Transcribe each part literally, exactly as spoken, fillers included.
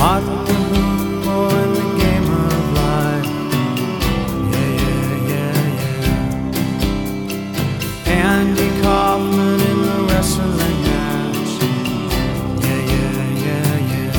Martin Kahumbo in the game of life. Yeah, yeah, yeah, yeah. Andy Kaufman in the wrestling match. Yeah, yeah, yeah, yeah.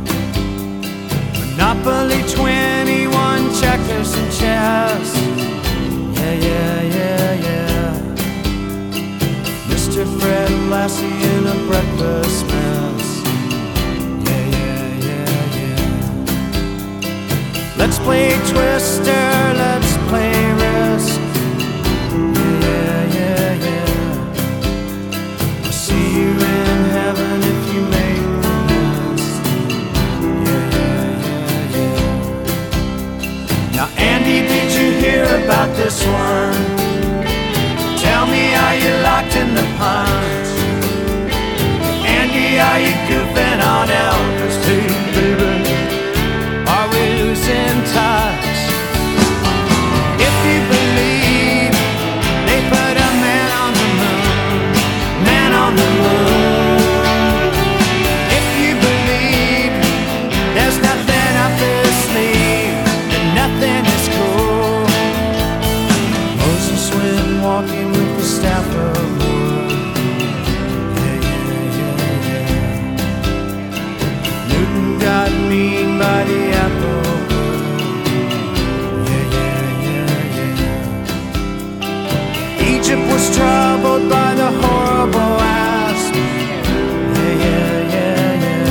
Monopoly twenty-one, checkers and chess. Yeah, yeah, yeah, yeah. Mister Fred Lassie in a breakfast mess. Yeah, yeah, yeah, yeah. Let's play Twister, let's play Risk. Yeah, yeah, yeah. I'll see you in heaven if you make the list. Yeah, yeah, yeah, yeah. Now, Andy, did you hear about this one? Tell me, are you locked in the punch? Andy, are you goofing on Elvis? Hey, baby, are we losing touch? If you believe they put a man on the moon, man on the moon. If you believe there's nothing up his sleeve, then nothing is cool. Moses went walking with the staff of wood. Yeah, yeah, yeah, yeah. Newton got mean by the apple wood. Yeah, yeah, yeah, yeah. Egypt was troubled by the horrible asp. Yeah, yeah, yeah, yeah.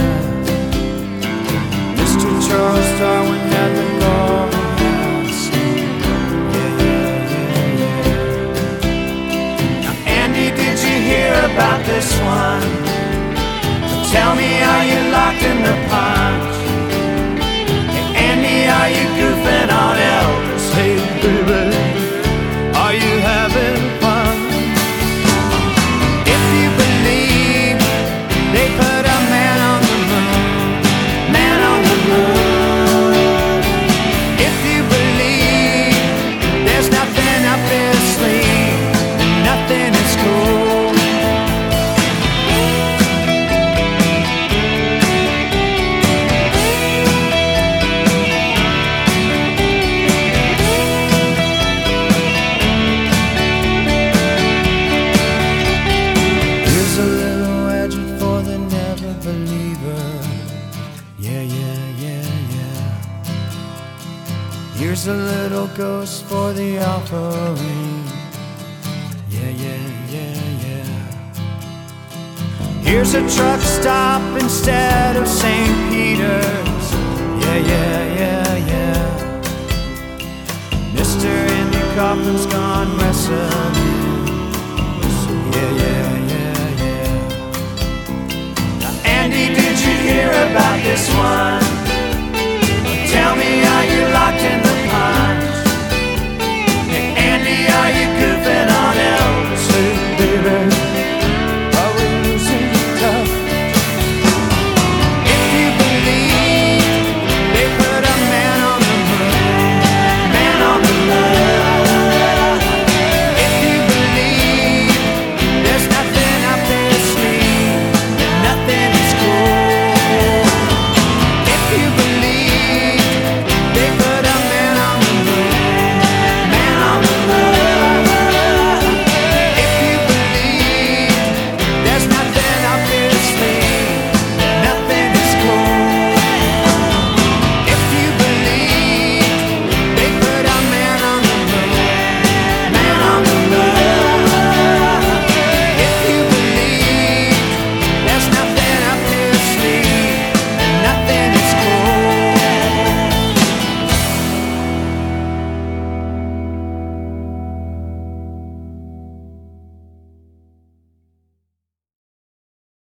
Mister Charles Darwin had the golden mask. Yeah, yeah, yeah, yeah. Now, Andy, did you hear about this one? Tell me, are you locked in the punch? Hey, Andy, are you goofing on Elvis? Hey, baby, are you having fun? If you believe they put a man on the moon, man on the moon. If you believe there's nothing up his sleeve, and nothing is cool. Here's a little edgy for the never believer. Yeah, yeah, yeah, yeah. Here's a little ghost for the offering. Yeah, yeah, yeah, yeah. Here's a truck stop instead of Saint Peter's. Yeah, yeah, yeah, yeah. Mister Andy Kaufman's gone wrestling. Yeah, yeah, yeah, yeah. Now, Andy, did you hear about this one?